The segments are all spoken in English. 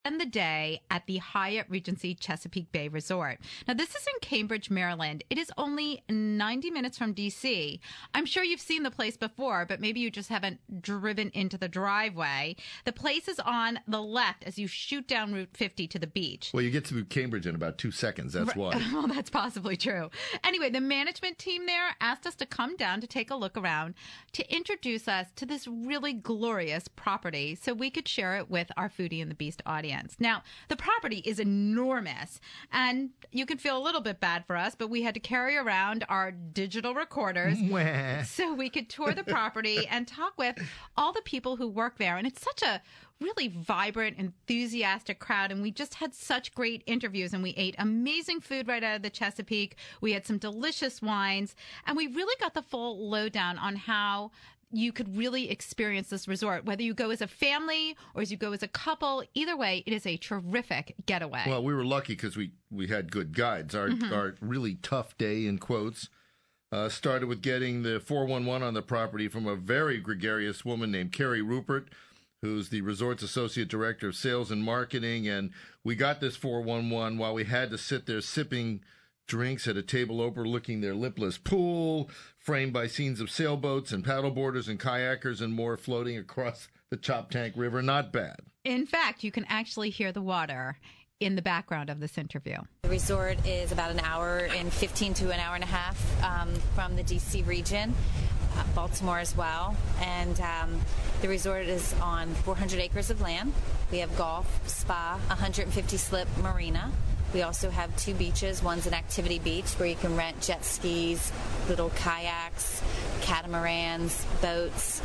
Spend the day at the Hyatt Regency Chesapeake Bay Resort. Now, this is in Cambridge, Maryland. It is only 90 minutes from D.C. I'm sure you've seen the place before, but maybe you just haven't driven into the driveway. The place is on the left as you shoot down Route 50 to the beach. Well, you get to Cambridge in about 2 seconds. That's why. Well, that's possibly true. Anyway, the management team there asked us to come down to take a look around to introduce us to this really glorious property so we could share it with our Foodie and the Beast audience. Now, the property is enormous, and you can feel a little bit bad for us, but we had to carry around our digital recorders so we could tour the property and talk with all the people who work there. And it's such a really vibrant, enthusiastic crowd, and we just had such great interviews, and we ate amazing food right out of the Chesapeake. We had some delicious wines, and we really got the full lowdown on how you could really experience this resort, whether you go as a family or as you go as a couple. Either way, it is a terrific getaway. Well, we were lucky because we had good guides. Our really tough day, in quotes, started with getting the 411 on the property from a very gregarious woman named Carrie Rupert, who's the resort's associate director of sales and marketing. And we got this 411 while we had to sit there sipping drinks at a table overlooking their lipless pool, framed by scenes of sailboats and paddleboarders and kayakers and more floating across the Choptank River. Not bad. In fact, you can actually hear the water in the background of this interview. The resort is about an hour and 15 to an hour and a half from the D.C. region, Baltimore as well. And the resort is on 400 acres of land. We have golf, spa, 150 slip marina. We also have 2 beaches. One's an activity beach where you can rent jet skis, little kayaks, catamarans, boats,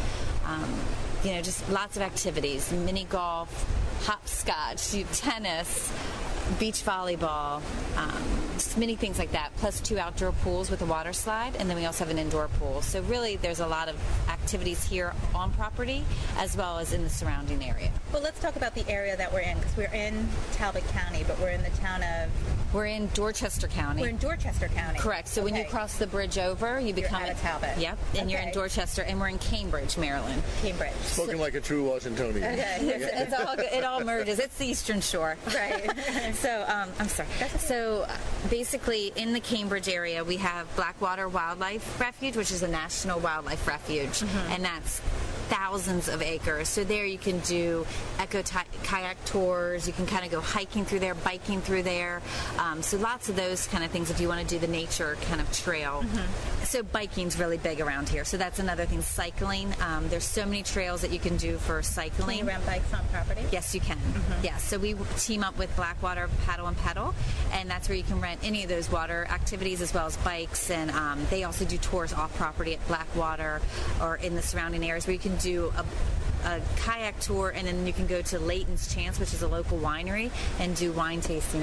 just lots of activities, mini golf, hopscotch, tennis, beach volleyball, just many things like that, plus 2 outdoor pools with a water slide, and then we also have an indoor pool. So really there's a lot of activities here on property as well as in the surrounding area. Well, let's talk about the area that we're in, because we're in Talbot County, but we're in the town of... We're in Dorchester County. We're in Dorchester County. Correct. So when you cross the bridge over, you're out of Talbot. Yep, and you're in Dorchester, and we're in Cambridge, Maryland. Cambridge. Spoken like a true Washingtonian. Okay. It's all good. It all merges. It's the Eastern Shore. Right. So, I'm sorry. So, basically, in the Cambridge area, we have Blackwater Wildlife Refuge, which is a national wildlife refuge, and that's thousands of acres. So there you can do kayak tours. You can kind of go hiking through there, biking through there. So lots of those kind of things if you want to do the nature kind of trail. So biking's really big around here. So that's another thing. Cycling. There's so many trails that you can do for cycling. Can you rent bikes on property? Yes, you can. Yes. So we team up with Blackwater Paddle and Pedal, and that's where you can rent any of those water activities as well as bikes. And they also do tours off property at Blackwater or in the surrounding areas where you can do a kayak tour, and then you can go to Layton's Chance, which is a local winery, and do wine tasting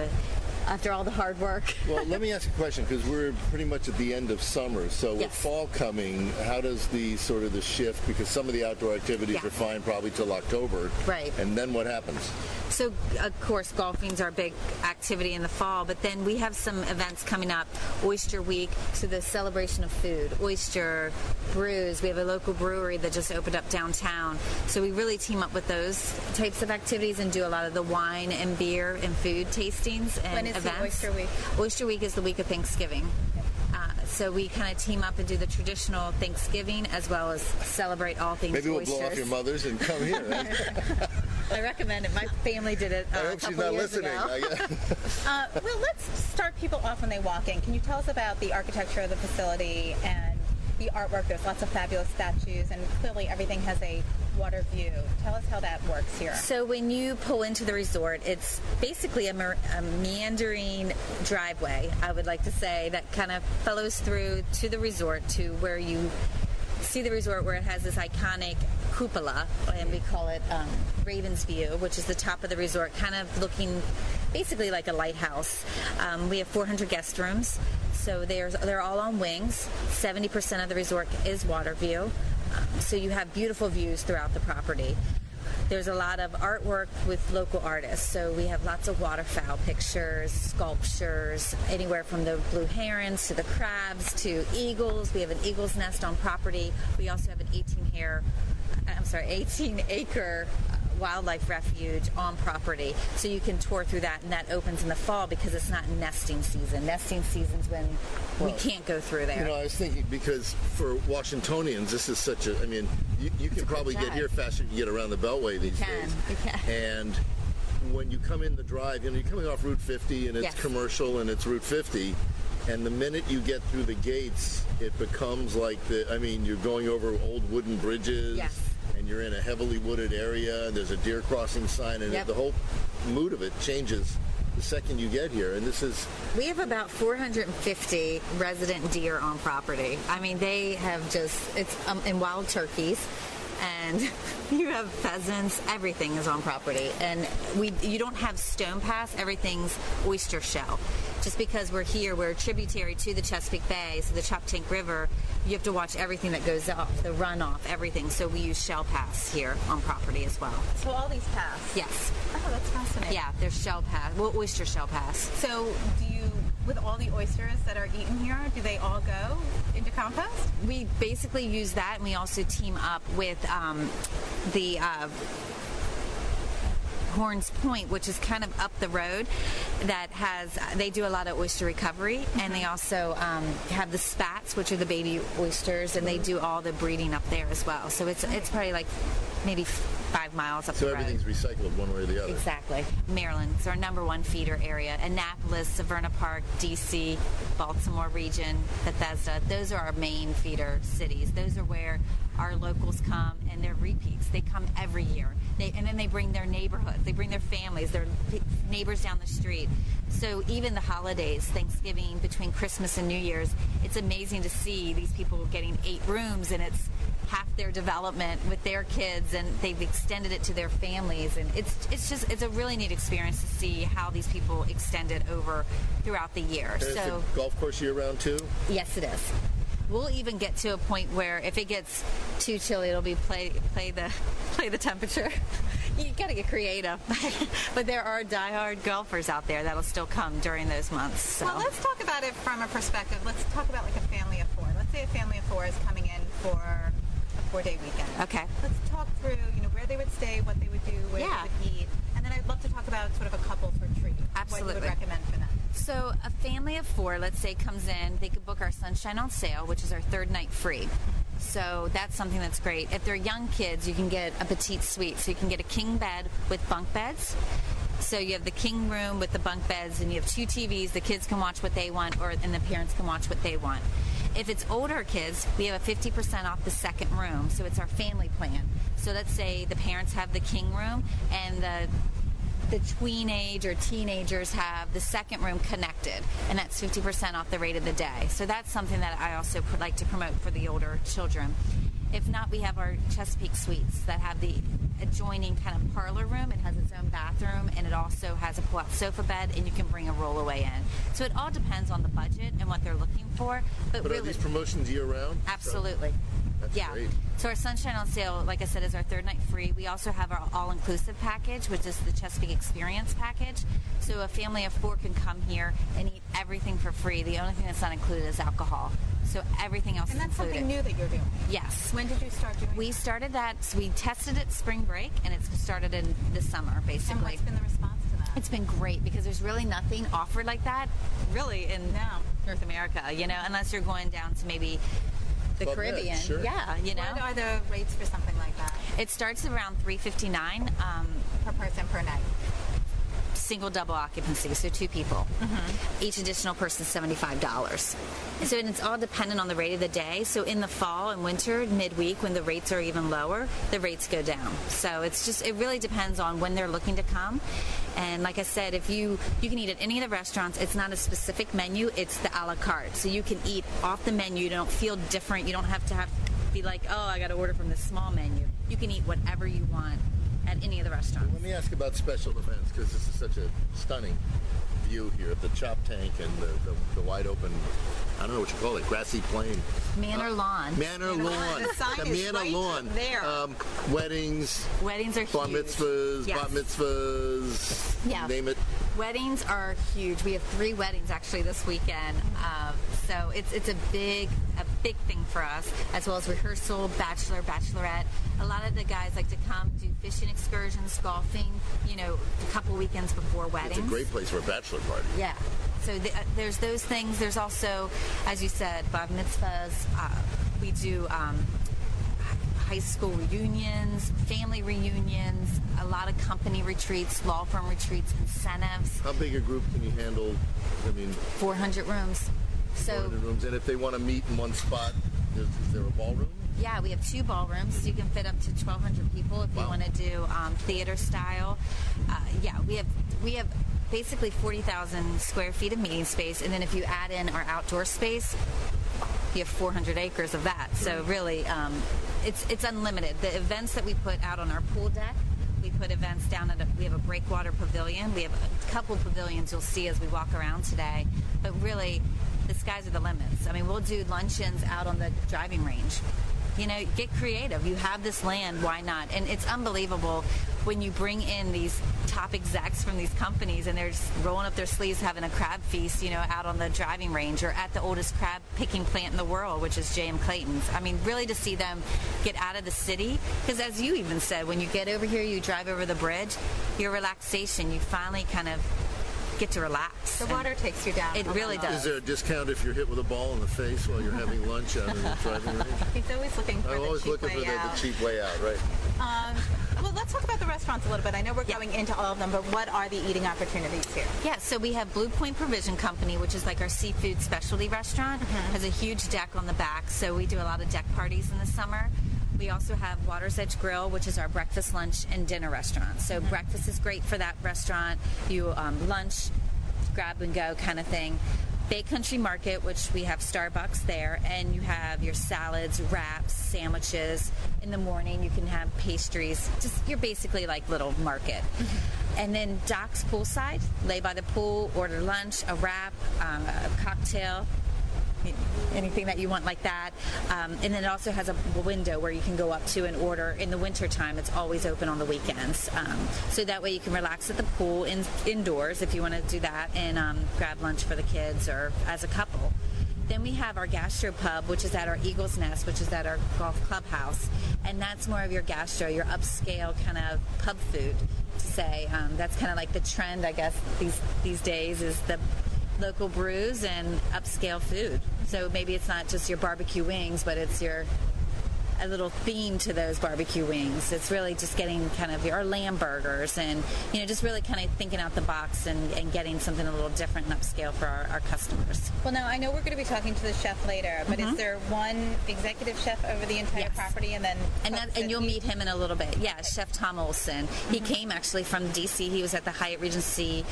after all the hard work. Well, let me ask a question, because we're pretty much at the end of summer. So with fall coming, how does the shift, because some of the outdoor activities are fine probably till October. Right. And then what happens? So, of course, golfing's our big activity in the fall, but then we have some events coming up. Oyster Week, so the celebration of food, oyster brews. We have a local brewery that just opened up downtown. So we really team up with those types of activities and do a lot of the wine and beer and food tastings and events. When is the Oyster Week? Oyster Week is the week of Thanksgiving. So we kind of team up and do the traditional Thanksgiving as well as celebrate all things Maybe we'll oysters. blow off your mothers and come here. Right? I recommend it. My family did it I hope she's not listening. Well, let's start people off when they walk in. Can you tell us about the architecture of the facility and the artwork? There's lots of fabulous statues, and clearly everything has a water view. Tell us how that works here. So when you pull into the resort, it's basically a meandering driveway, I would like to say, that kind of follows through to the resort to where you see the resort, where it has this iconic cupola, and we call it Raven's View, which is the top of the resort, kind of looking basically like a lighthouse. We have 400 guest rooms, so they're all on wings. 70% of the resort is water view, so you have beautiful views throughout the property. There's a lot of artwork with local artists, so we have lots of waterfowl pictures, sculptures, anywhere from the blue herons to the crabs to eagles. We have an eagle's nest on property. We also have an 18-acre wildlife refuge on property. So you can tour through that, and that opens in the fall because it's not nesting season. Nesting season's when we can't go through there. You know, I was thinking, because for Washingtonians, this is such a, I mean, you can probably get here faster than you get around the Beltway these days. You can. And when you come in the drive, you know, you're coming off Route 50 and it's Yes. commercial and it's Route 50. And the minute you get through the gates, it becomes like you're going over old wooden bridges. Yes. And you're in a heavily wooded area, and there's a deer crossing sign, and Yep. the whole mood of it changes the second you get here. And this is... We have about 450 resident deer on property. I mean, they have it's and wild turkeys, and you have pheasants. Everything is on property, and you don't have stone pass. Everything's oyster shell. Just because we're here, we're tributary to the Chesapeake Bay, so the Choptank River. You have to watch everything that goes off, the runoff, everything. So we use shell pass here on property as well. So all these pass? Yes. Oh, that's fascinating. Yeah, there's shell pass. Well, oyster shell pass. So with all the oysters that are eaten here, do they all go into compost? We basically use that, and we also team up with the Horns Point, which is kind of up the road, they do a lot of oyster recovery, and they also have the spats, which are the baby oysters, and they do all the breeding up there as well. So it's probably like maybe 5 miles up the road. So everything's recycled one way or the other. Exactly. Maryland is our number one feeder area. Annapolis, Severna Park, D.C., Baltimore region, Bethesda, those are our main feeder cities. Those are where our locals come, and they're repeats. They come every year. And then they bring their neighborhoods. They bring their families, their neighbors down the street. So even the holidays, Thanksgiving, between Christmas and New Year's, it's amazing to see these people getting 8 rooms, and it's half their development with their kids, and they've extended it to their families, and it's a really neat experience to see how these people extend it over throughout the year. And so, is the golf course year round too? Yes, it is. We'll even get to a point where if it gets too chilly, it'll be play the temperature. You got to get creative. But there are diehard golfers out there that'll still come during those months. So. Well, let's talk about it from a perspective. Let's talk about like a family of 4. Let's say a family of 4 is coming in for a 4-day weekend. Okay. Let's talk through, where they would stay, what they would do, where they would eat, and then I'd love to talk about sort of a couple's retreat. Absolutely. What you would recommend for them. So a family of 4, let's say, comes in, they could book our Sunshine on Sale, which is our 3rd night free. So that's something that's great. If they're young kids, you can get a petite suite. So you can get a king bed with bunk beds. So you have the king room with the bunk beds, and you have 2 TVs. The kids can watch what they want, and the parents can watch what they want. If it's older kids, we have a 50% off the second room. So it's our family plan. So let's say the parents have the king room, and the tween-age or teenagers have the second room connected, and that's 50% off the rate of the day. So that's something that I also like to promote for the older children. If not, we have our Chesapeake Suites that have the adjoining kind of parlor room. It has its own bathroom, and it also has a pull-out sofa bed, and you can bring a rollaway in. So it all depends on the budget and what they're looking for. But really, are these promotions year-round? Absolutely. That's great. So our Sunshine on Sale, like I said, is our 3rd night free. We also have our all-inclusive package, which is the Chesapeake Experience package. So a family of 4 can come here and eat everything for free. The only thing that's not included is alcohol. So everything else is included. And that's something new that you're doing? Yes. When did you start doing We started that, so we tested it spring break, and it's started in the summer, basically. And what's been the response to that? It's been great, because there's really nothing offered like that, really, in North America, unless you're going down to maybe the Caribbean. Sure. Yeah, What are the rates for something like that? It starts around $359 per person per night. Single double occupancy, so 2 people. Mm-hmm. Each additional person $75. So and it's all dependent on the rate of the day. So in the fall and winter, midweek, when the rates are even lower, the rates go down. So it really depends on when they're looking to come. And like I said, if you can eat at any of the restaurants, it's not a specific menu, it's the a la carte. So you can eat off the menu, you don't feel different, you don't have to be like, oh, I got to order from this small menu. You can eat whatever you want at any of the restaurants. Let me ask about special events, because this is such a stunning view here of the Choptank and the wide open, I don't know what you call it, grassy plain. Manor lawn. Manor lawn. The sign is Manor right lawn. there. Weddings. Weddings are Bar huge. mitzvahs, Yes. bat mitzvahs, Yeah. name it. Weddings are huge. We have 3 weddings actually this weekend, so it's a big thing for us, as well as rehearsal, bachelor, bachelorette. A lot of the guys like to come do fishing excursions, golfing, a couple weekends before weddings. It's a great place for a bachelor party. Yeah. So there's those things. There's also, as you said, bar mitzvahs. We do high school reunions, family reunions, a lot of company retreats, law firm retreats, incentives. How big a group can you handle? 400 rooms. 400 rooms. And if they want to meet in one spot, is there a ballroom? Yeah, we have 2 ballrooms. You can fit up to 1,200 people if you want to do theater style. We have basically 40,000 square feet of meeting space, and then if you add in our outdoor space, you have 400 acres of that. So really, it's unlimited. The events that we put out on our pool deck, we put events down we have a breakwater pavilion. We have a couple pavilions you'll see as we walk around today. But really, the skies are the limits. I mean, we'll do luncheons out on the driving range. Get creative. You have this land, why not? And it's unbelievable when you bring in these top execs from these companies and they're just rolling up their sleeves having a crab feast, out on the driving range or at the oldest crab picking plant in the world, which is J.M. Clayton's. I mean, really to see them get out of the city, because as you even said, when you get over here, you drive over the bridge, your relaxation, you finally kind of get to relax. The water takes you down. It really does. Is there a discount if you're hit with a ball in the face while you're having lunch out in the driving range? He's always looking for the cheap way out, right? Well, let's talk about the restaurants a little bit. I know we're going into all of them, but what are the eating opportunities here? Yeah, so we have Blue Point Provision Company, which is like our seafood specialty restaurant. Has a huge deck on the back, so we do a lot of deck parties in the summer. We also have Water's Edge Grill, which is our breakfast, lunch, and dinner restaurant. So breakfast is great for that restaurant. You lunch, grab and go kind of thing. Bay Country Market, which we have Starbucks there, and you have your salads, wraps, sandwiches. In the morning, you can have pastries. You're basically like little market. And then Doc's Poolside, lay by the pool, order lunch, a wrap, a cocktail, anything that you want like that. And then it also has a window where you can go up to and order. In the wintertime, it's always open on the weekends. So that way you can relax at the pool indoors if you want to do that and grab lunch for the kids or as a couple. Then we have our gastropub, which is at our Eagle's Nest, which is at our golf clubhouse. And that's more of your gastro, your upscale kind of pub food, to say. That's kind of like the trend, I guess, these days is the local brews and upscale food. So maybe it's not just your barbecue wings, but it's a little theme to those barbecue wings. It's really just getting kind of our lamb burgers and, just really kind of thinking out the box and getting something a little different and upscale for our customers. Well, now I know we're going to be talking to the chef later, but is there one executive chef over the entire property and then... And you'll meet him in a little bit. Yeah, Chef Tom Olson. He came actually from D.C. He was at the Hyatt Regency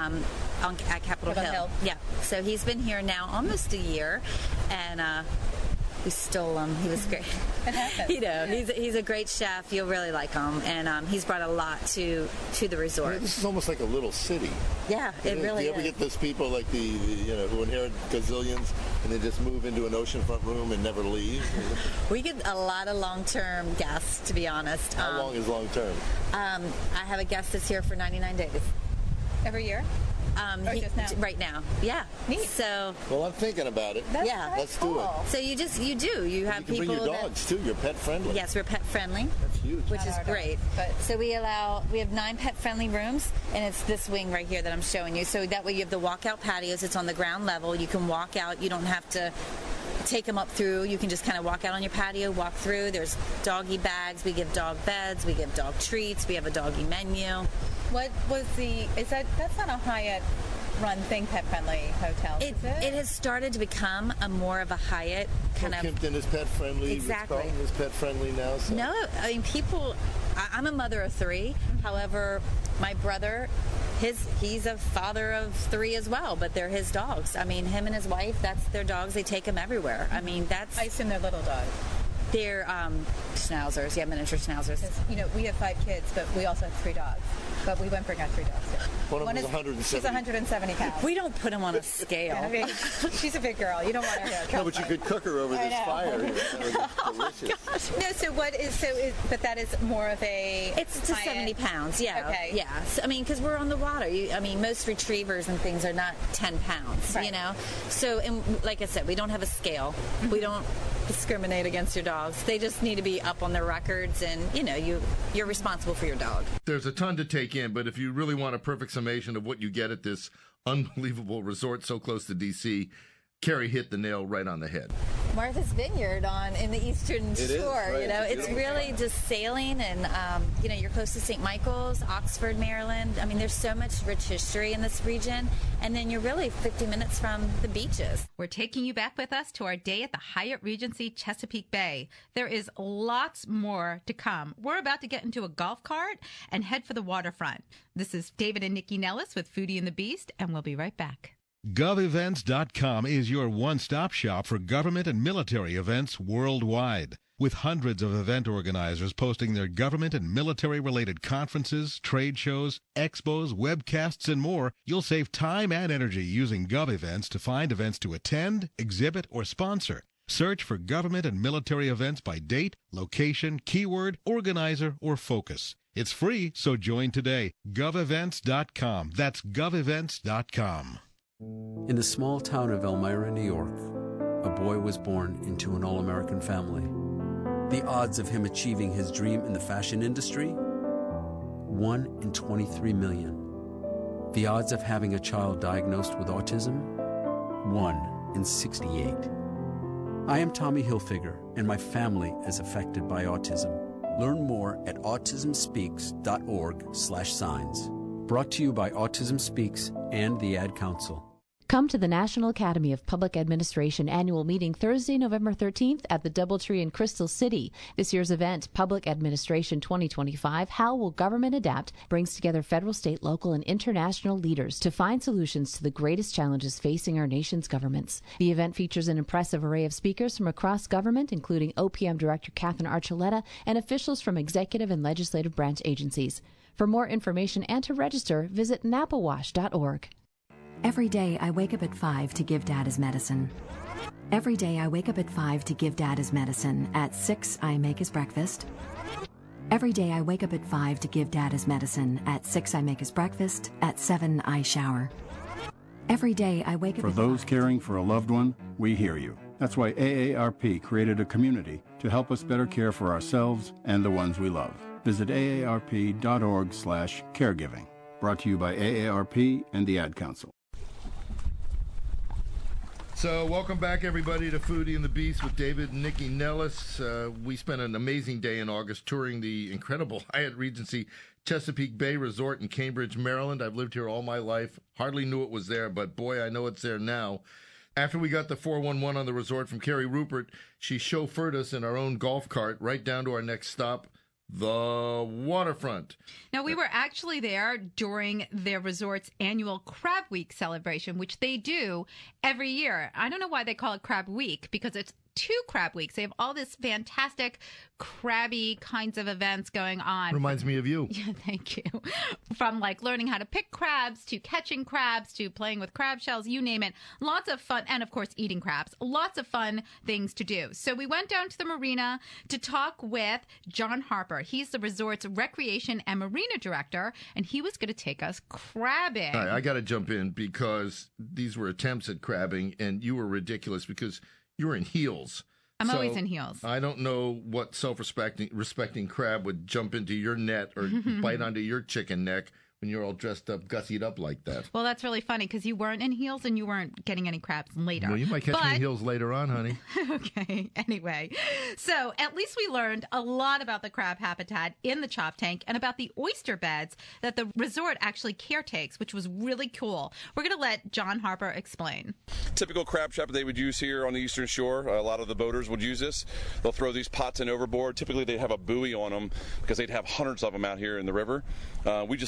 at Capitol Hill. Yeah, so he's been here now almost a year, and we stole him. He was great. He's a great chef. You'll really like him, and he's brought a lot to the resort. This is almost like a little city. Yeah, it really is. Do you ever get those people like the who inherit gazillions and they just move into an oceanfront room and never leave? We get a lot of long-term guests, to be honest. How long is long-term? I have a guest that's here for 99 days. Every year? Just now? Right now, yeah. Neat. So, well, I'm thinking about it. Let's do it. So you have people. You can bring your dogs too. You're pet friendly. Yes, we're pet friendly. That's huge. Which is great. So we have 9 pet friendly rooms, and it's this wing right here that I'm showing you. So that way you have the walkout patios. It's on the ground level. You can walk out. You don't have to take them up through. You can just kind of walk out on your patio, walk through. There's doggy bags. We give dog beds. We give dog treats. We have a doggy menu. What was that's not a Hyatt run thing, pet friendly hotel, is it? It has started to become more of a Hyatt kind of... Kimpton is pet friendly. Exactly. Ritz-Carlton is pet friendly now. So. No, I mean, I'm a mother of 3. However, my brother, he's a father of 3 as well, but they're his dogs. I mean, him and his wife, that's their dogs. They take them everywhere. I mean, I assume they're little dogs. They're schnauzers, miniature schnauzers. We have 5 kids, but we also have 3 dogs. but we wouldn't bring our 3 dogs here. One is 170. She's 170 pounds. We don't put them on a scale. I mean, she's a big girl. You don't want her here. No, but you could cook her over this fire. Delicious. No, but that is more of a... It's to 70 pounds, yeah. Okay. Yeah. So, I mean, because we're on the water. Most retrievers and things are not 10 pounds, right. So, and like I said, we don't have a scale. Mm-hmm. We don't discriminate against your dogs. They just need to be up on their records, and, you're responsible for your dog. There's a ton to take in, but if you really want a perfect summation of what you get at this unbelievable resort so close to D.C., Carrie hit the nail right on the head. Martha's Vineyard in the Eastern Shore. Right. It's really just sailing, and you're close to St. Michael's, Oxford, Maryland. I mean, there's so much rich history in this region, and then you're really 50 minutes from the beaches. We're taking you back with us to our day at the Hyatt Regency Chesapeake Bay. There is lots more to come. We're about to get into a golf cart and head for the waterfront. This is David and Nikki Nellis with Foodie and the Beast, and we'll be right back. GovEvents.com is your one-stop shop for government and military events worldwide. With hundreds of event organizers posting their government and military-related conferences, trade shows, expos, webcasts, and more, you'll save time and energy using GovEvents to find events to attend, exhibit, or sponsor. Search for government and military events by date, location, keyword, organizer, or focus. It's free, so join today. GovEvents.com. That's GovEvents.com. In the small town of Elmira, New York, a boy was born into an all-American family. The odds of him achieving his dream in the fashion industry? 1 in 23 million. The odds of having a child diagnosed with autism? 1 in 68. I am Tommy Hilfiger, and my family is affected by autism. Learn more at autismspeaks.org/signs. Brought to you by Autism Speaks and the Ad Council. Come to the National Academy of Public Administration annual meeting Thursday, November 13th at the Doubletree in Crystal City. This year's event, Public Administration 2025, How Will Government Adapt?, brings together federal, state, local, and international leaders to find solutions to the greatest challenges facing our nation's governments. The event features an impressive array of speakers from across government, including OPM Director Catherine Archuleta and officials from executive and legislative branch agencies. For more information and to register, visit napawash.org. Every day I wake up at 5 to give Dad his medicine. Every day I wake up at 5 to give Dad his medicine. At 6 I make his breakfast. Every day I wake up at 5 to give Dad his medicine. At 6 I make his breakfast. At 7 I shower. Every day I wake up For those caring for a loved one, we hear you. That's why AARP created a community to help us better care for ourselves and the ones we love. Visit aarp.org/caregiving. Brought to you by AARP and the Ad Council. So welcome back, everybody, to Foodie and the Beast with David and Nikki Nellis. We spent an amazing day in August touring the incredible Hyatt Regency Chesapeake Bay Resort in Cambridge, Maryland. I've lived here all my life. Hardly knew it was there, but boy, I know it's there now. After we got the 411 on the resort from Carrie Rupert, she chauffeured us in our own golf cart right down to our next stop, the waterfront. Now, we were actually there during their resort's annual Crab Week celebration, which they do every year. I don't know why they call it Crab Week, because it's 2 crab weeks. They have all this fantastic crabby kinds of events going on. Reminds me of you. Yeah, thank you. From like learning how to pick crabs to catching crabs to playing with crab shells, you name it. Lots of fun. And of course, eating crabs. Lots of fun things to do. So we went down to the marina to talk with John Harper. He's the resort's recreation and marina director, and he was going to take us crabbing. All right, I got to jump in because these were attempts at crabbing, and you were ridiculous because you were in heels. I'm always in heels. I don't know what self-respecting crab would jump into your net or bite onto your chicken neck when you're all dressed up, gussied up like that. Well, that's really funny because you weren't in heels and you weren't getting any crabs later. Well, you might catch me in heels later on, honey. Okay. Anyway, so at least we learned a lot about the crab habitat in the Chop Tank and about the oyster beds that the resort actually caretakes, which was really cool. We're going to let John Harper explain. Typical crab trap they would use here on the Eastern Shore. A lot of the boaters would use this. They'll throw these pots in overboard. Typically, they'd have a buoy on them because they'd have hundreds of them out here in the river. We just throw them over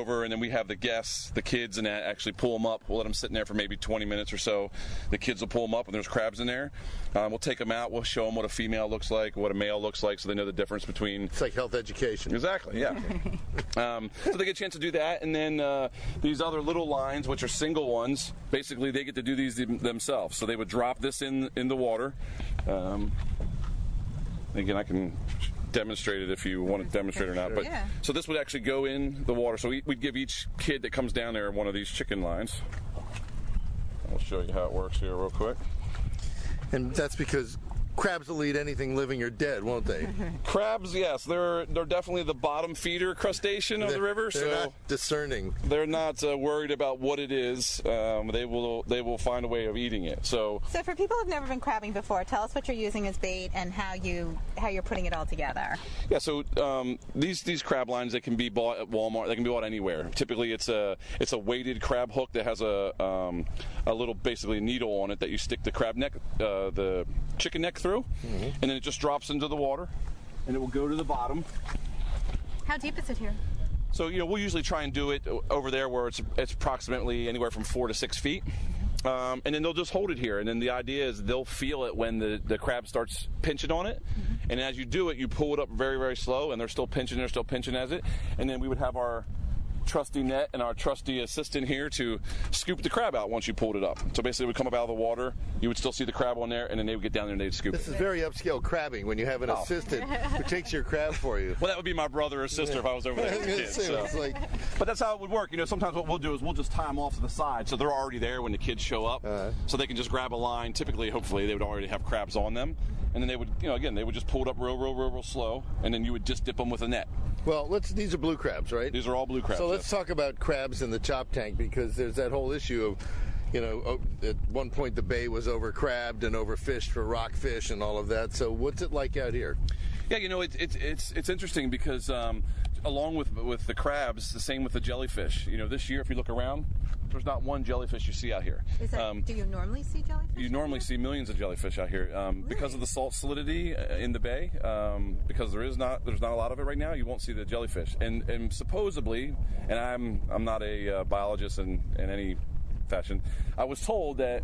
over, and then we have the guests, the kids, and actually pull them up. We'll let them sit in there for maybe 20 minutes or so. The kids will pull them up, and there's crabs in there. We'll take them out. We'll show them what a female looks like, what a male looks like, so they know the difference between. It's like health education. Exactly, yeah. So they get a chance to do that, and then these other little lines, which are single ones, basically they get to do these themselves. So they would drop this in the water. Again, I can demonstrate it if you want to demonstrate or not. But yeah. So this would actually go in the water. So we'd give each kid that comes down there one of these chicken lines. I'll show you how it works here real quick. And that's because crabs will eat anything living or dead, won't they? Crabs, yes, they're definitely the bottom feeder crustacean of the river. They're not discerning. They're not worried about what it is. They will find a way of eating it. So for people who've never been crabbing before, tell us what you're using as bait and how you're putting it all together. Yeah, so these crab lines, they can be bought at Walmart. They can be bought anywhere. Typically, it's a weighted crab hook that has a little basically needle on it that you stick the crab neck, the chicken neck through, and then it just drops into the water, and it will go to the bottom. How deep is it here? So we'll usually try and do it over there where it's approximately anywhere from 4 to 6 feet. And then they'll just hold it here, and then the idea is they'll feel it when the crab starts pinching on it, and as you do it, you pull it up very, very slow, and they're still pinching as it, and then we would have our trusty net and our trusty assistant here to scoop the crab out once you pulled it up. So basically it would come up out of the water, you would still see the crab on there, and then they would get down there and they'd scoop it. This is very upscale crabbing when you have an assistant who takes your crab for you. Well, that would be my brother or sister if I was over there with the kids. So. But that's how it would work. Sometimes what we'll do is we'll just tie them off to the side so they're already there when the kids show up, so they can just grab a line. Typically, hopefully, they would already have crabs on them, and then they would, again, they would just pull it up real slow, and then you would just dip them with a net. Well, these are blue crabs, right? These are all blue crabs. So let's talk about crabs in the chop tank, because there's that whole issue of, at one point the bay was over-crabbed and overfished for rockfish and all of that. So what's it like out here? Yeah, it's interesting because along with the crabs, the same with the jellyfish. This year, if you look around, there's not one jellyfish you see out here. Is that, do you normally see jellyfish? You normally see millions of jellyfish out here. Really? Because of the salt salinity in the bay, because there's not a lot of it right now, you won't see the jellyfish. And supposedly, and I'm not a biologist in any fashion, I was told that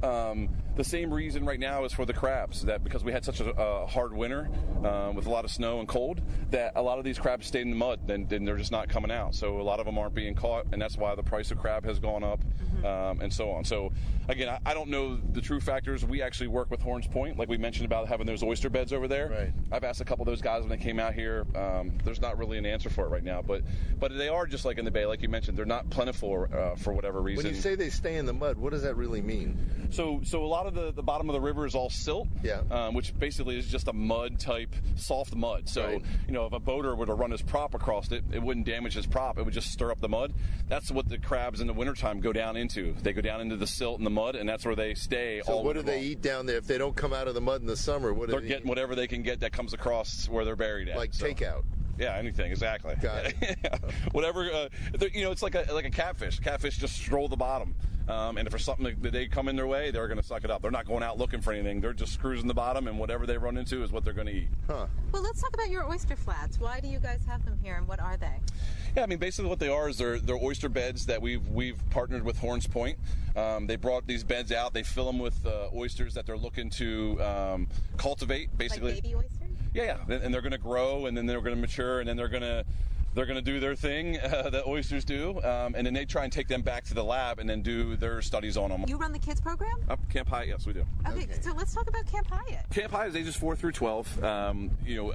the same reason right now is for the crabs, that because we had such a hard winter with a lot of snow and cold, that a lot of these crabs stayed in the mud, and they're just not coming out. So a lot of them aren't being caught, and that's why the price of crab has gone up, and so on. So again, I don't know the true factors. We actually work with Horns Point, like we mentioned about having those oyster beds over there. Right. I've asked a couple of those guys when they came out here. There's not really an answer for it right now, but they are just like in the bay, like you mentioned. They're not plentiful for whatever reason. When you say they stay in the mud, what does that really mean? So a lot of the bottom of the river is all silt, which basically is just a mud type, soft mud. So right. If a boater were to run his prop across it, it wouldn't damage his prop. It would just stir up the mud. That's what the crabs in the wintertime go down into. They go down into the silt and the mud, and that's where they stay. So what do they eat down there if they don't come out of the mud in the summer? They're getting whatever they can get that comes across where they're buried at. Like takeout. Yeah, anything, exactly. Got it. Whatever, it's like a catfish. Catfish just stroll the bottom, and if there's something that they come in their way, they're going to suck it up. They're not going out looking for anything. They're just cruising the bottom, and whatever they run into is what they're going to eat. Huh. Well, let's talk about your oyster flats. Why do you guys have them here, and what are they? Yeah, basically what they are is they're oyster beds that we've partnered with Horns Point. They brought these beds out. They fill them with oysters that they're looking to cultivate, basically. Like baby oysters? Yeah, and they're going to grow, and then they're going to mature, and then they're going to do their thing that oysters do, and then they try and take them back to the lab and then do their studies on them. You run the kids program? Camp Hyatt, yes, we do. Okay, so let's talk about Camp Hyatt. Camp Hyatt is ages 4 through 12.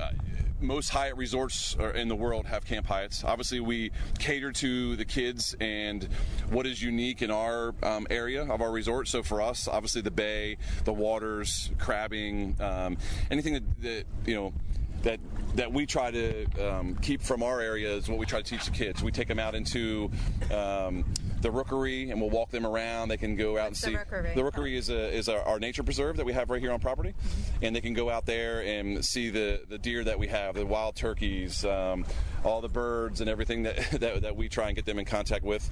Most Hyatt resorts in the world have Camp Hyatts. Obviously, we cater to the kids and what is unique in our area of our resort. So for us, obviously the bay, the waters, crabbing, anything that we try to keep from our area is what we try to teach the kids. We take them out into the rookery, and we'll walk them around. They can go out and see. The rookery is our nature preserve that we have right here on property, and they can go out there and see the deer that we have, the wild turkeys, all the birds and everything that we try and get them in contact with.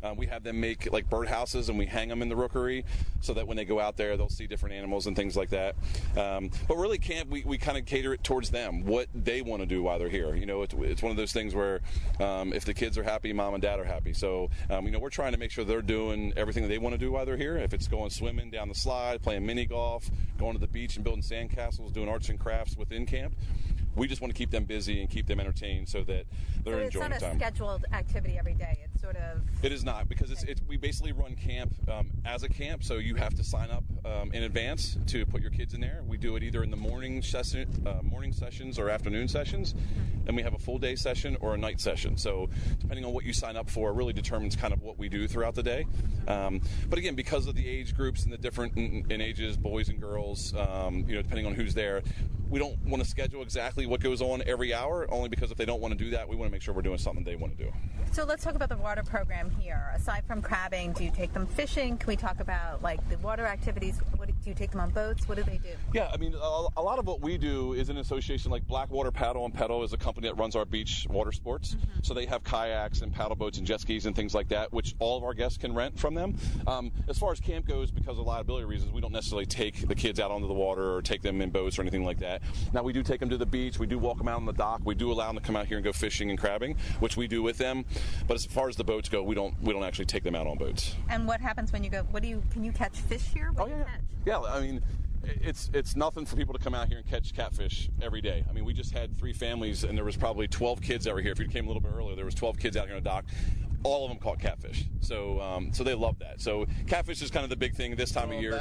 We have them make like birdhouses, and we hang them in the rookery so that when they go out there, they'll see different animals and things like that. But really, camp, we kind of cater it towards them, what they want to do while they're here. You know, it's one of those things where if the kids are happy, mom and dad are happy. So, you know, we're trying to make sure they're doing everything that they want to do while they're here. If it's going swimming down the slide, playing mini golf, going to the beach and building sandcastles, doing arts and crafts within camp, we just want to keep them busy and keep them entertained so that they're enjoying the time. It's not a scheduled activity every day. It's sort of... It is not, because we basically run camp as a camp, so you have to sign up in advance to put your kids in there. We do it either in the morning sessions or afternoon sessions, and we have a full day session or a night session. So depending on what you sign up for, it really determines kind of what we do throughout the day. But again, because of the age groups and the different in ages, boys and girls, you know, depending on who's there, we don't want to schedule exactly what goes on every hour, only because if they don't want to do that, we want to make sure we're doing something they want to do. So let's talk about the water program here. Aside from crabbing, do you take them fishing? Can we talk about like the water activities? Do you take them on boats? What do they do? Yeah, I mean, a lot of what we do is in association, like Blackwater Paddle and Pedal is a company that runs our beach water sports. So they have kayaks and paddle boats and jet skis and things like that, which all of our guests can rent from them. As far as camp goes, because of liability reasons, we don't necessarily take the kids out onto the water or take them in boats or anything like that. Now, we do take them to the beach. We do walk them out on the dock. We do allow them to come out here and go fishing and crabbing, which we do with them. But as far as the boats go, we don't actually take them out on boats. And what happens when you go? Can you catch fish here? What do you catch? Yeah, I mean, it's nothing for people to come out here and catch catfish every day. I mean, we just had 3 families, and there was probably 12 kids over here. If you came a little bit earlier, there was 12 kids out here on the dock. All of them caught catfish, so they love that. So catfish is kind of the big thing this time of year.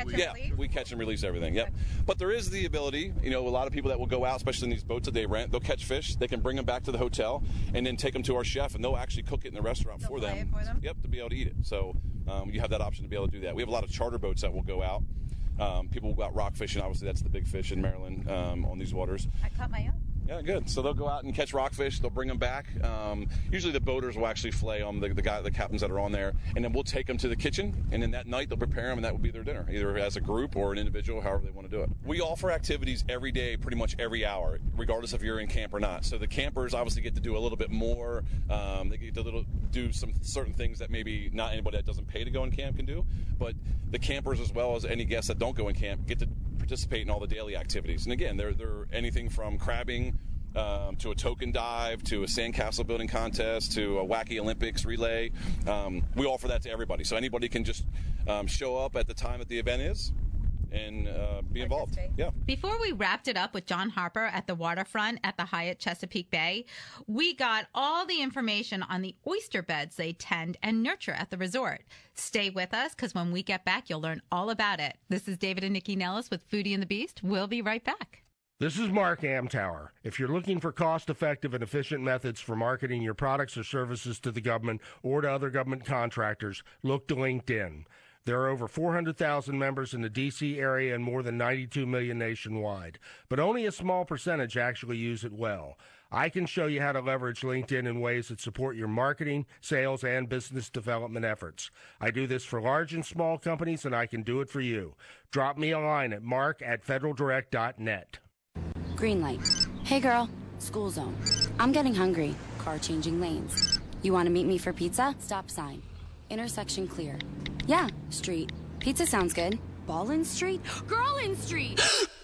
We catch and release everything. Yep. But there is the ability, you know, a lot of people that will go out, especially in these boats that they rent, they'll catch fish. They can bring them back to the hotel and then take them to our chef, and they'll actually cook it in the restaurant for them. Yep, to be able to eat it. So you have that option to be able to do that. We have a lot of charter boats that will go out. People will go out rock fishing. Obviously, that's the big fish in Maryland on these waters. I caught my own. Yeah, good. So they'll go out and catch rockfish. They'll bring them back. Usually the boaters will actually fillet them, the captains that are on there, and then we'll take them to the kitchen, and then that night they'll prepare them, and that will be their dinner, either as a group or an individual, however they want to do it. We offer activities every day, pretty much every hour, regardless if you're in camp or not. So the campers obviously get to do a little bit more. They get to do some certain things that maybe not anybody that doesn't pay to go in camp can do, but the campers, as well as any guests that don't go in camp, get to participate in all the daily activities. And again, they're anything from crabbing to a token dive, to a sandcastle building contest, to a wacky Olympics relay. We offer that to everybody, so anybody can just show up at the time that the event is and be involved. Yeah. Before we wrapped it up with John Harper at the waterfront at the Hyatt Chesapeake Bay, we got all the information on the oyster beds they tend and nurture at the resort. Stay with us, because when we get back, you'll learn all about it. This is David and Nikki Nellis with Foodie and the Beast. We'll be right back. This is Mark Amtower. If you're looking for cost-effective and efficient methods for marketing your products or services to the government or to other government contractors, look to LinkedIn. There are over 400,000 members in the D.C. area and more than 92 million nationwide, but only a small percentage actually use it well. I can show you how to leverage LinkedIn in ways that support your marketing, sales, and business development efforts. I do this for large and small companies, and I can do it for you. Drop me a line at mark@federaldirect.net. Green light. Hey girl, school zone. I'm getting hungry. Car changing lanes. You want to meet me for pizza? Stop sign. Intersection clear. Yeah, street. Pizza sounds good. Ballin Street? Girlin Street!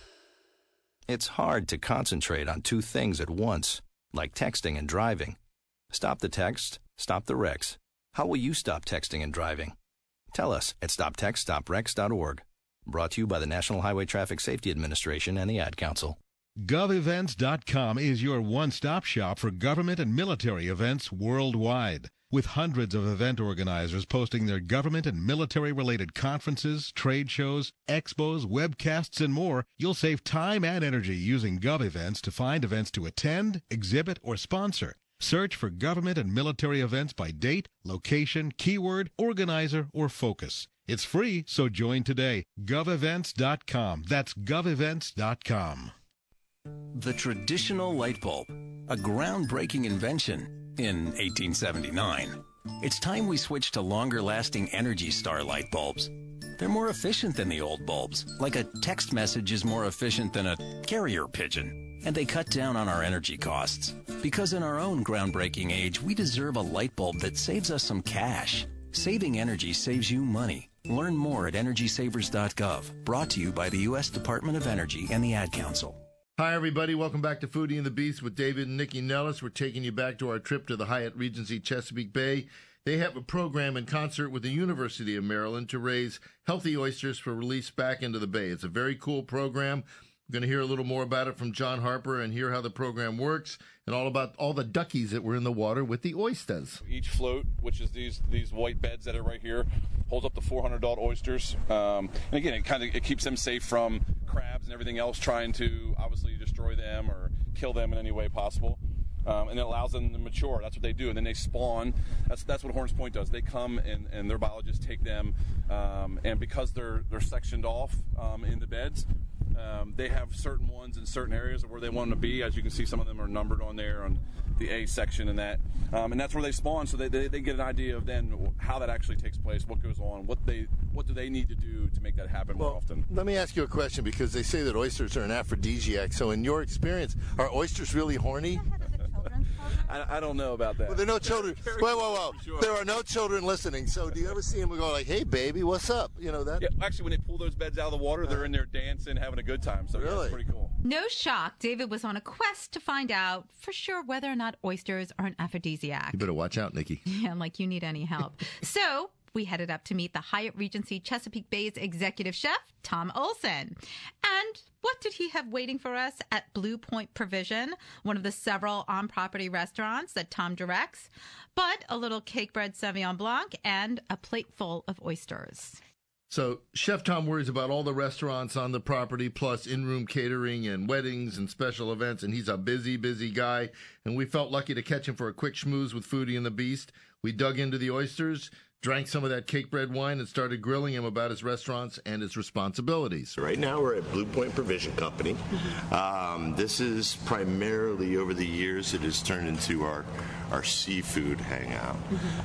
It's hard to concentrate on 2 things at once, like texting and driving. Stop the text, stop the wrecks. How will you stop texting and driving? Tell us at stoptextstoprex.org. Brought to you by the National Highway Traffic Safety Administration and the Ad Council. GovEvents.com is your one-stop shop for government and military events worldwide. With hundreds of event organizers posting their government and military-related conferences, trade shows, expos, webcasts, and more, you'll save time and energy using GovEvents to find events to attend, exhibit, or sponsor. Search for government and military events by date, location, keyword, organizer, or focus. It's free, so join today. GovEvents.com. That's GovEvents.com. The traditional light bulb, a groundbreaking invention in 1879. It's time we switch to longer-lasting Energy Star light bulbs. They're more efficient than the old bulbs, like a text message is more efficient than a carrier pigeon. And they cut down on our energy costs. Because in our own groundbreaking age, we deserve a light bulb that saves us some cash. Saving energy saves you money. Learn more at EnergySavers.gov. Brought to you by the U.S. Department of Energy and the Ad Council. Hi, everybody. Welcome back to Foodie and the Beast with David and Nikki Nellis. We're taking you back to our trip to the Hyatt Regency Chesapeake Bay. They have a program in concert with the University of Maryland to raise healthy oysters for release back into the bay. It's a very cool program. We're going to hear a little more about it from John Harper and hear how the program works and all about all the duckies that were in the water with the oysters. Each float, which is these white beds that are right here, holds up to 400 adult oysters. And again, it keeps them safe from crabs and everything else trying to obviously destroy them or kill them in any way possible. And it allows them to mature. That's what they do. And then they spawn. That's what Horns Point does. They come and their biologists take them. And because they're sectioned off in the beds, they have certain ones in certain areas of where they want them to be. As you can see, some of them are numbered on there on the A section and that. And that's where they spawn, so they get an idea of then how that actually takes place, what goes on, what do they need to do to make that happen more often. Let me ask you a question, because they say that oysters are an aphrodisiac. So in your experience, are oysters really horny? I don't know about that. Well, there are no children. Whoa. Sure. There are no children listening. So do you ever see them go like, hey, baby, what's up? You know that? Yeah, actually, when they pull those beds out of the water, they're in there dancing, having a good time. So really? That's pretty cool. No shock, David was on a quest to find out for sure whether or not oysters are an aphrodisiac. You better watch out, Nikki. Yeah, like you need any help. So we headed up to meet the Hyatt Regency Chesapeake Bay's executive chef, Tom Olson. And what did he have waiting for us at Blue Point Provision, one of the several on-property restaurants that Tom directs? But a little cakebread Sauvignon Blanc and a plate full of oysters. So Chef Tom worries about all the restaurants on the property, plus in-room catering and weddings and special events, and he's a busy, busy guy. And we felt lucky to catch him for a quick schmooze with Foodie and the Beast. We dug into the oysters, drank some of that cakebread wine, and started grilling him about his restaurants and his responsibilities. Right now we're at Blue Point Provision Company. This is primarily, over the years, it has turned into our seafood hangout.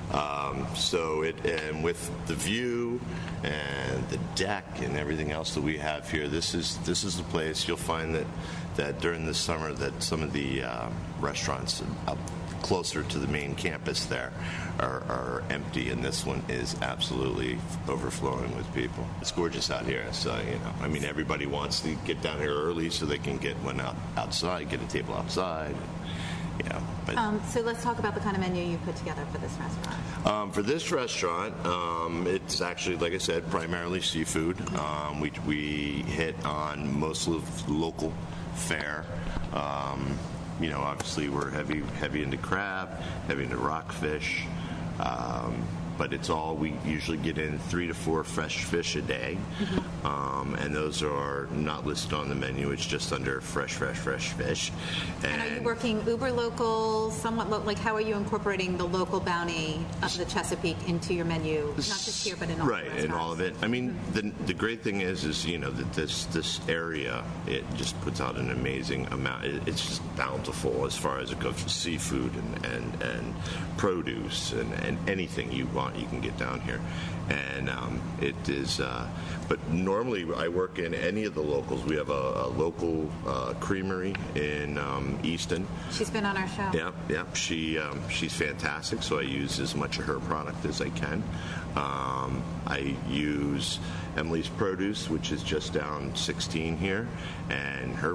And with the view and the deck and everything else that we have here, this is the place. You'll find that during the summer that some of the restaurants up closer to the main campus there are empty, and this one is absolutely overflowing with people. It's gorgeous out here, so everybody wants to get down here early so they can get one outside, get a table outside. So let's talk about the kind of menu you put together for this restaurant. For this restaurant, it's actually, like I said, primarily seafood. We hit on most of local fare. Obviously we're heavy into crab, heavy into rockfish, but it's all, we usually get in 3 to 4 fresh fish a day, and those are not listed on the menu. It's just under fresh fish. And are you working uber local, somewhat like how are you incorporating the local bounty of the Chesapeake into your menu, not just here but in all the restaurants? In all of it. The great thing is that this area, it just puts out an amazing amount. It's just bountiful as far as it goes for seafood and produce and anything you want, you can get down here. And it is, but normally I work in any of the locals. We have a local creamery in Easton. She's been on our show. Yep. She's fantastic, so I use as much of her product as I can. I use Emily's Produce, which is just down 16 here, and her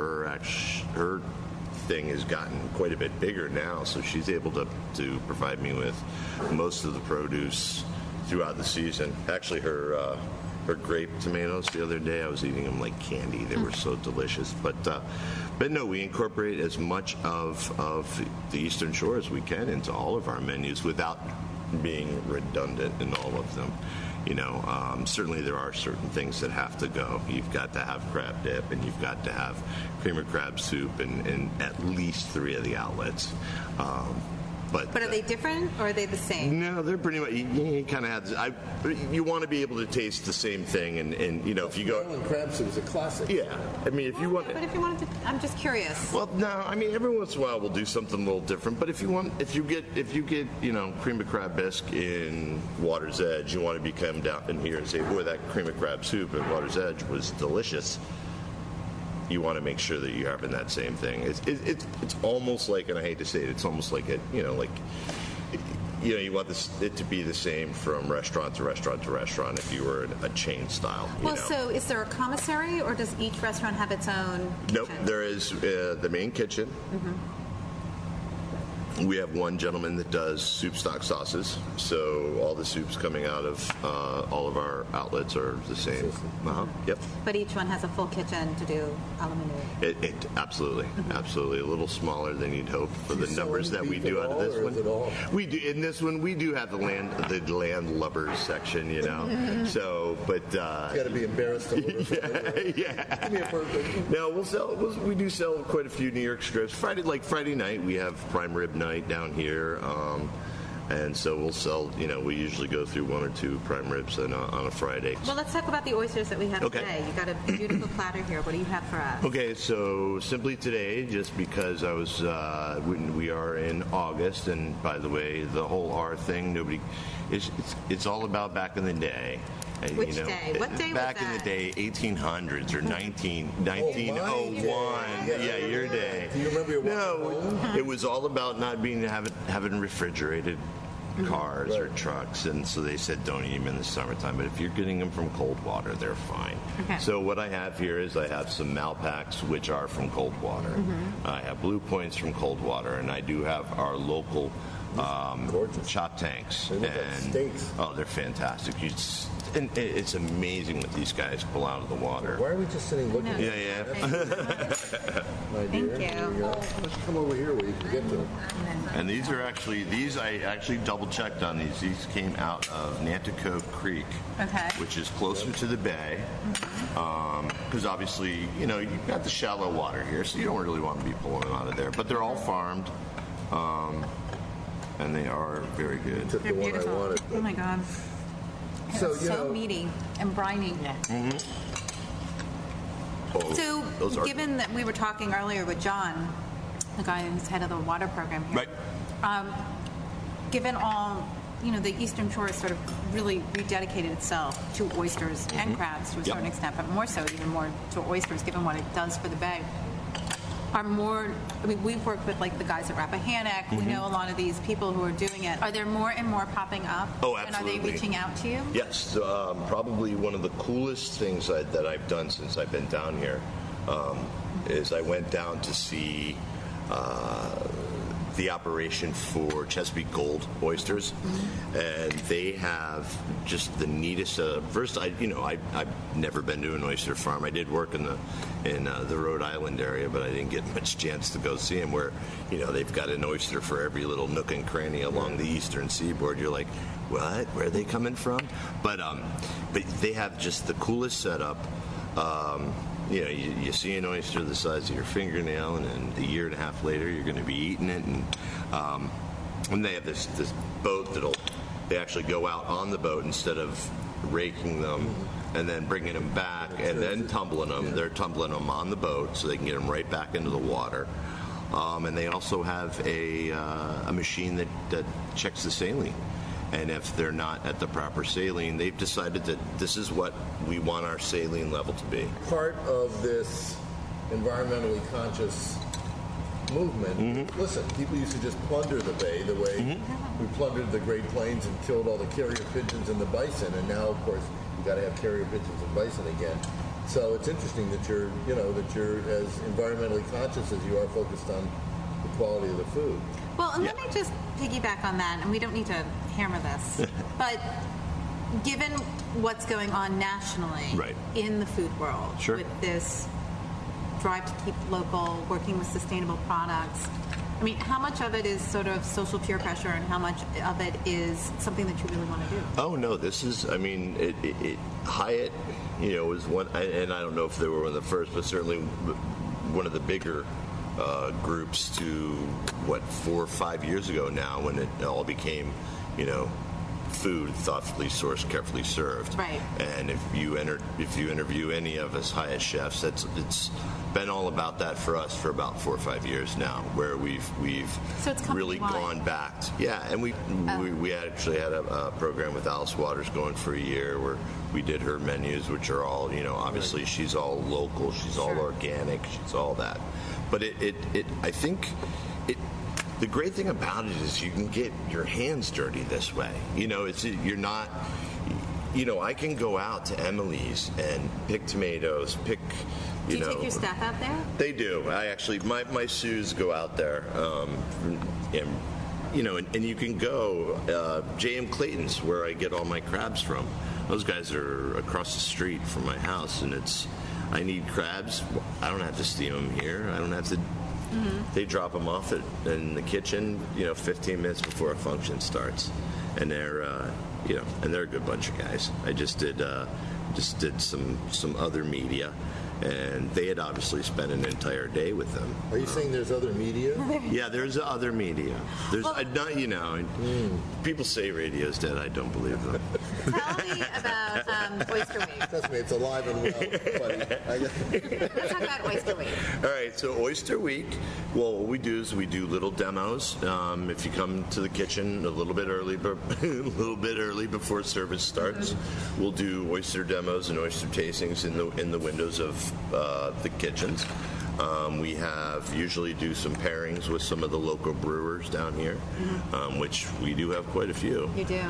thing has gotten quite a bit bigger now, so she's able to provide me with most of the produce throughout the season. Actually, her grape tomatoes the other day, I was eating them like candy. They were so delicious. But no, we incorporate as much of the Eastern Shore as we can into all of our menus without being redundant in all of them. Certainly there are certain things that have to go. You've got to have crab dip, and you've got to have cream of crab soup in at least 3 of the outlets. But are they different, or are they the same? No, they're pretty much. You kind of have. You want to be able to taste the same thing, and if you go. Maryland crab soup is a classic. Yeah, if you want. But if you wanted to, I'm just curious. Well, no, every once in a while we'll do something a little different. But if you get cream of crab bisque in Water's Edge, you want to come down in here and say, boy, that cream of crab soup at Water's Edge was delicious. you want to make sure that you're having that same thing. It's almost like, and I hate to say it, it's almost like you want it to be the same from restaurant to restaurant to restaurant if you were a chain style. Well, so is there a commissary, or does each restaurant have its own kitchen? Nope, there is the main kitchen. We have one gentleman that does soup stock sauces, so all the soups coming out of all of our outlets are the same. Yep. But each one has a full kitchen to do a la menu. It absolutely, absolutely. A little smaller than you'd hope for the numbers that we do out of this one. We do in this one. We do have the landlubbers section, you know. So, but you got to be embarrassed to order. Yeah. Give me a burger. No, we do sell quite a few New York strips. Friday night we have prime rib night down here, and so we'll sell. We usually go through 1 or 2 prime ribs on a Friday. Well, let's talk about the oysters that we have today. You got a beautiful platter here. What do you have for us? Okay, so simply today, just because we are in August, and by the way, the whole R thing, it's all about back in the day. Which day? What day was that? Back in the day, 1800s or 1901. Yeah, your day. Do you remember your No, it was all about not having refrigerated cars or trucks, and so they said don't eat them in the summertime, but if you're getting them from cold water, they're fine. Okay. So what I have here is I have some Malpacks, which are from cold water. I have Blue Points from cold water, and I do have our local chop tanks. Steaks. Oh, they're fantastic. And it's amazing what these guys pull out of the water. Why are we just sitting looking at them? Yeah. My dear. Thank you. Let's come over here where you can get to them. And these I actually double checked on these. These came out of Nanticoke Creek, which is closer to the bay. Because obviously, you've got the shallow water here, so you don't really want to be pulling them out of there. But they're all farmed. And they are very good. They're beautiful. Oh my God. So meaty and briny. So, given that we were talking earlier with John, the guy who's head of the water program here, given all, the Eastern Shore has sort of really rededicated itself to oysters and crabs to a certain extent, but more so, even more to oysters, given what it does for the bay. We've worked with the guys at Rappahannock. We know a lot of these people who are doing it. Are there more and more popping up? Oh, absolutely. And are they reaching out to you? Yes. Probably one of the coolest things that I've done since I've been down here is I went down to see the operation for Chesapeake Gold oysters, and they have just the neatest. First, I've never been to an oyster farm. I did work in the Rhode Island area, but I didn't get much chance to go see them. Where they've got an oyster for every little nook and cranny along the eastern seaboard. You're like, what? Where are they coming from? But they have just the coolest setup. You see an oyster the size of your fingernail, and then a year and a half later, you're going to be eating it. And they have this boat they actually go out on the boat instead of raking them and then bringing them back and then tumbling them. They're tumbling them on the boat so they can get them right back into the water. And they also have a machine that checks the saline. And if they're not at the proper saline, they've decided that this is what we want our saline level to be. Part of this environmentally conscious movement, listen, people used to just plunder the bay the way we plundered the Great Plains and killed all the carrier pigeons and the bison, and now, of course, you got to have carrier pigeons and bison again. So it's interesting that you're as environmentally conscious as you are focused on the quality of the food. Well, and let me just piggyback on that, and we don't need to hammer this, but given what's going on nationally in the food world with this drive to keep local, working with sustainable products, how much of it is sort of social peer pressure and how much of it is something that you really want to do? Oh, no, this is, Hyatt, was one, and I don't know if they were one of the first, but certainly one of the bigger groups to 4 or 5 years ago now, when it all became food thoughtfully sourced, carefully served. Right. And if you interview any of us highest chefs, it's been all about that for us for about 4 or 5 years now, where we've really gone back. Yeah, and we actually had a program with Alice Waters going for a year where we did her menus, which are all, obviously she's all local, she's all organic, she's all that. But I think the great thing about it is you can get your hands dirty this way. You're not. I can go out to Emily's and pick tomatoes, Do you take your staff out there? They do. I actually, my Sues go out there, and you can go. J.M. Clayton's where I get all my crabs from. Those guys are across the street from my house, and I need crabs. I don't have to steam them here. I don't have to. Mm-hmm. They drop them off in the kitchen, 15 minutes before a function starts, and they're a good bunch of guys. I just did some other media, and they had obviously spent an entire day with them. Are you saying there's other media? Yeah, there's other media. There's people say radio's dead. I don't believe them. Tell me about Oyster Week. Trust me, it's alive and well, buddy. Let's talk about Oyster Week. All right, so Oyster Week, well, what we do is we do little demos. If you come to the kitchen a little bit early before service starts, we'll do oyster demos and oyster tastings in the windows of the kitchens. We usually do some pairings with some of the local brewers down here, which we do have quite a few. You do.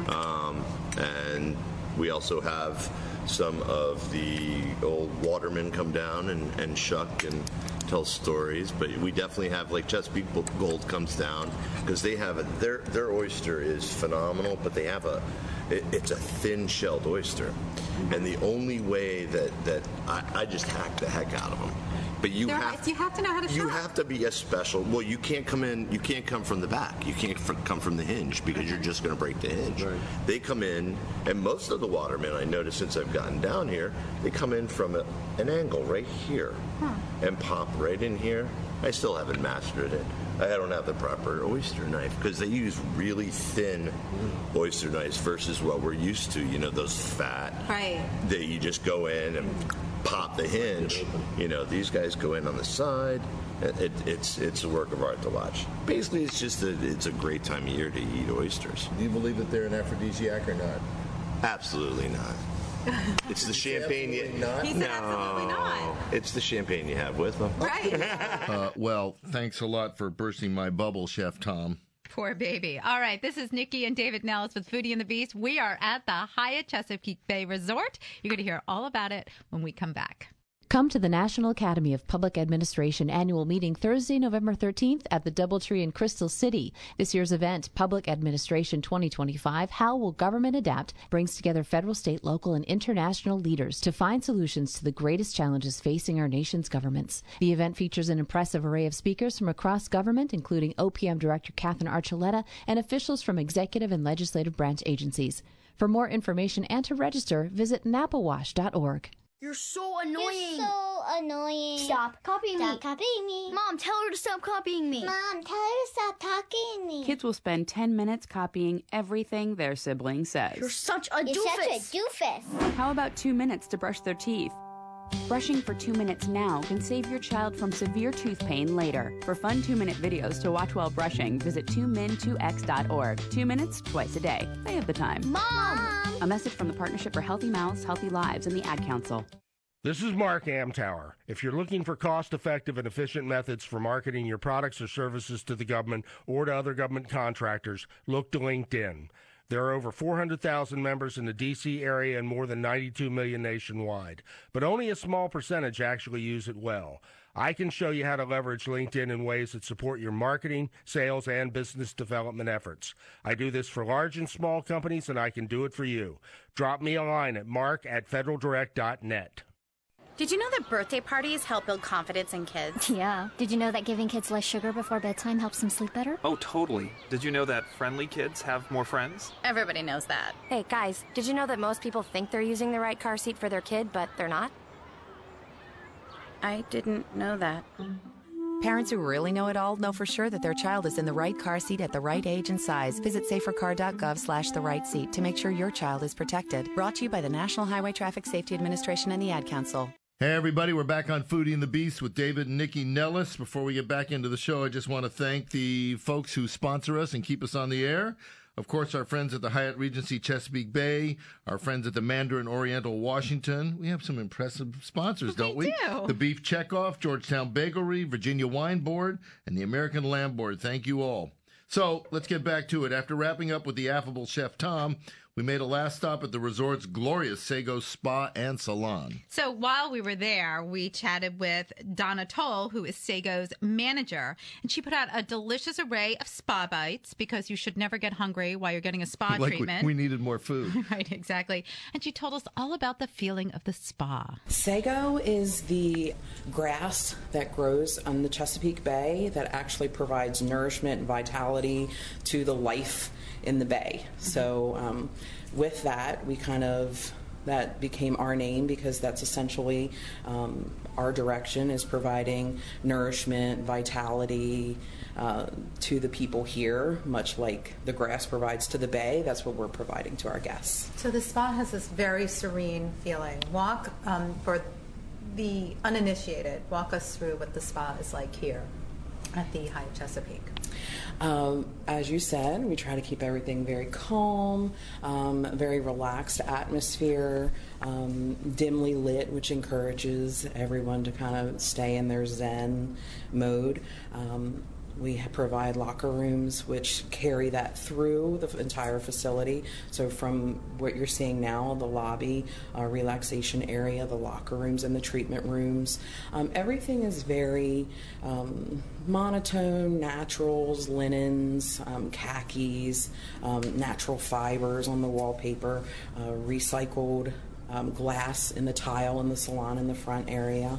And we also have some of the old watermen come down and shuck and tell stories, but we definitely have, like, Chesapeake Gold comes down because they have their oyster is phenomenal, but they have it's a thin-shelled oyster, and the only way that I just hack the heck out of them. But you have to know how to shop. You have to be a special. Well, you can't come in. You can't come from the back. You can't come from the hinge because you're just going to break the hinge. Right. They come in, and most of the watermen I noticed since I've gotten down here, they come in from an angle right here and pop right in here. I still haven't mastered it. I don't have the proper oyster knife because they use really thin oyster knives versus what we're used to. Those fat. Right. That you just go in and pop the hinge. These guys go in on the side. It's a work of art to watch. Basically, it's a great time of year to eat oysters. Do you believe that they're an aphrodisiac or not? Absolutely not. It's the champagne. He said absolutely not. It's the champagne you have with them. Right. Well, thanks a lot for bursting my bubble, Chef Tom. Poor baby. All right, this is Nikki and David Nellis with Foodie and the Beast. We are at the Hyatt Chesapeake Bay Resort. You're going to hear all about it when we come back. Come to the National Academy of Public Administration annual meeting Thursday, November 13th at the Doubletree in Crystal City. This year's event, Public Administration 2025, How Will Government Adapt?, brings together federal, state, local, and international leaders to find solutions to the greatest challenges facing our nation's governments. The event features an impressive array of speakers from across government, including OPM Director Catherine Archuleta and officials from executive and legislative branch agencies. For more information and to register, visit napawash.org. You're so annoying. You're so annoying. Stop copying me. Stop copying me. Mom, tell her to stop copying me. Mom, tell her to stop talking to me. Kids will spend 10 minutes copying everything their sibling says. You're such a doofus. You're such a doofus. How about 2 minutes to brush their teeth? Brushing for 2 minutes now can save your child from severe tooth pain later. For fun 2-minute videos to watch while brushing, visit 2min2x.org. 2 minutes, twice a day. They have the time. Mom! A message from the Partnership for Healthy Mouths, Healthy Lives, and the Ad Council. This is Mark Amtower. If you're looking for cost-effective and efficient methods for marketing your products or services to the government or to other government contractors, look to LinkedIn. There are over 400,000 members in the D.C. area and more than 92 million nationwide, but only a small percentage actually use it well. I can show you how to leverage LinkedIn in ways that support your marketing, sales, and business development efforts. I do this for large and small companies, and I can do it for you. Drop me a line at mark@federaldirect.net. Did you know that birthday parties help build confidence in kids? Yeah. Did you know that giving kids less sugar before bedtime helps them sleep better? Oh, totally. Did you know that friendly kids have more friends? Everybody knows that. Hey, guys, did you know that most people think they're using the right car seat for their kid, but they're not? I didn't know that. Parents who really know it all know for sure that their child is in the right car seat at the right age and size. Visit safercar.gov/the-right-seat to make sure your child is protected. Brought to you by the National Highway Traffic Safety Administration and the Ad Council. Hey, everybody. We're back on Foodie and the Beast with David and Nikki Nellis. Before we get back into the show, I just want to thank the folks who sponsor us and keep us on the air. Of course, our friends at the Hyatt Regency Chesapeake Bay, our friends at the Mandarin Oriental Washington. We have some impressive sponsors, don't we? do. The Beef Checkoff, Georgetown Bakery, Virginia Wine Board, and the American Lamb Board. Thank you all. So let's get back to it. After wrapping up with the affable Chef Tom, we made a last stop at the resort's glorious Sago Spa and Salon. So while we were there, we chatted with Donna Toll, who is Sago's manager, and she put out a delicious array of spa bites because you should never get hungry while you're getting a spa treatment. We needed more food. Right, exactly. And she told us all about the feeling of the spa. Sago is the grass that grows on the Chesapeake Bay that actually provides nourishment and vitality to the life in the bay. So with that, that became our name because that's essentially our direction is providing nourishment, vitality to the people here, much like the grass provides to the bay. That's what we're providing to our guests. So the spa has this very serene feeling. For the uninitiated, walk us through what the spa is like here at the Hyatt Chesapeake. As you said, we try to keep everything very calm, very relaxed atmosphere, dimly lit, which encourages everyone to kind of stay in their Zen mode. We provide locker rooms which carry that through the entire facility. So from what you're seeing now, the lobby, relaxation area, the locker rooms and the treatment rooms, everything is very monotone, naturals, linens, khakis, natural fibers on the wallpaper, recycled glass in the tile in the salon in the front area.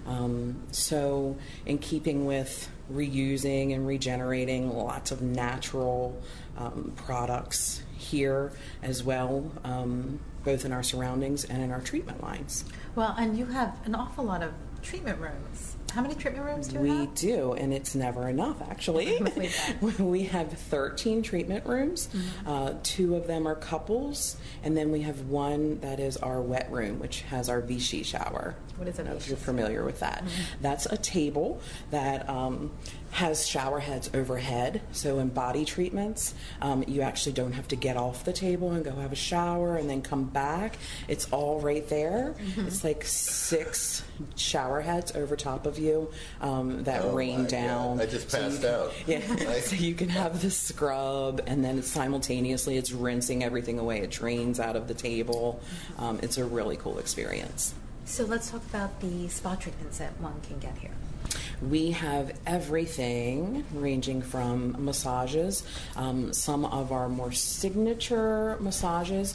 So in keeping with reusing and regenerating lots of natural products here as well, both in our surroundings and in our treatment lines. Well, and you have an awful lot of treatment rooms. How many treatment rooms do you have? We do, and it's never enough, actually. We have 13 treatment rooms. 2 of them are couples, and then we have one that is our wet room, which has our Vichy shower. What is a Vichy? If you're familiar with that. That's a table that has shower heads overhead. So in body treatments, you actually don't have to get off the table and go have a shower and then come back. It's all right there. It's like 6 shower heads over top of you that rain down. God. I just passed out. Yeah, so you can have the scrub, and then simultaneously it's rinsing everything away. It drains out of the table. It's a really cool experience. So let's talk about the spa treatments that one can get here. We have everything ranging from massages. Some of our more signature massages,